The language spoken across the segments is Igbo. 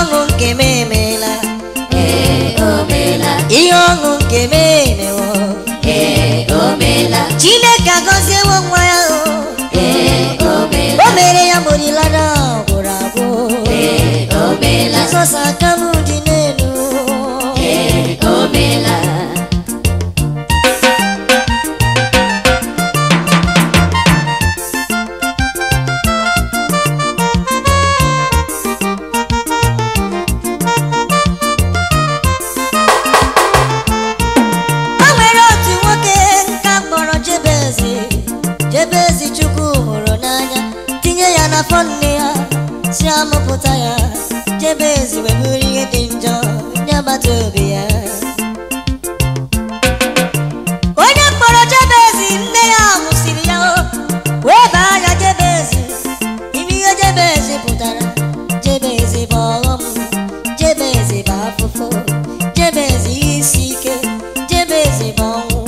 ọṅụ nke m emeela, ihe ọṅụ nke m emewo, Chineke agọziewo nwa ya, o mere ya morilada gwụrụ agwụ, Jizọs aka m dị n'elu. Jebezi Chukwu hụrụ n'anya, tinye ya n'afọ nne ya, si amụpụta ya. Jebezi wee bụrụ ihe dị njọ nye agbata obi ya. Onye kpọrọ Jebezi, nne ya mụsiri ya, wee baa ya Jebezi. Ime ihe Jebezi pụtara, Jebezi bụ ọghọm, Jebezi bụ afụfụ, Jebezi isi ike, Jebezi bụ ọnwụ.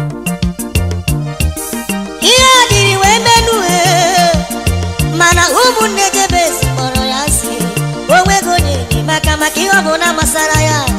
Ihe adịrị wee menu mana ụmụnne Jebezi kpọrọ ya asị, o nweghị onye enyemaka maka ihe ọbụla gbasara ya.